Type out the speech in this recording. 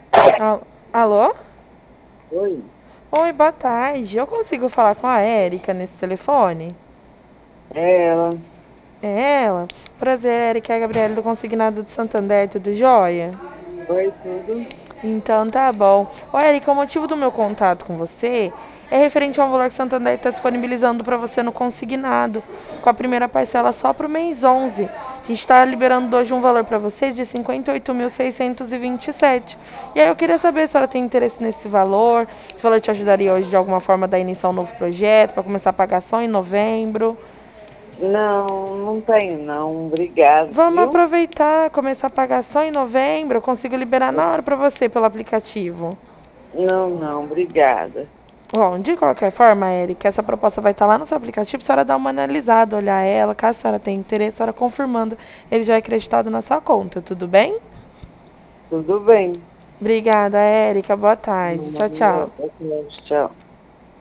Alô? Oi, Oi, boa tarde. Eu consigo falar com a Érica nesse telefone? é ela. É ela? Prazer, Érica. É a Gabriela do Consignado de Santander, tudo jóia? Oi, tudo? Então tá bom. Ô, Érica, o motivo do meu contato com você é referente ao valor que o Santander está disponibilizando para você no consignado, com a primeira parcela só para o mês 11. A gente está liberando hoje um valor para vocês de 58.627. E aí eu queria saber se a senhora tem interesse nesse valor, se o valor te ajudaria hoje de alguma forma a dar início a um novo projeto, para começar a pagar só em novembro. Não, não tenho não. Obrigado, Vamos viu? aproveitar, começar a pagar só em novembro, eu consigo liberar na hora para você pelo aplicativo. Não, não, obrigada. Bom, de qualquer forma, Erika, essa proposta vai estar lá no seu aplicativo, a senhora dá uma analisada, olhar ela, caso a senhora tenha interesse, a senhora confirmando, ele já é acreditado na sua conta, tudo bem? Tudo bem. Obrigada, Erika, boa tarde, tchau, tchau. Tchau.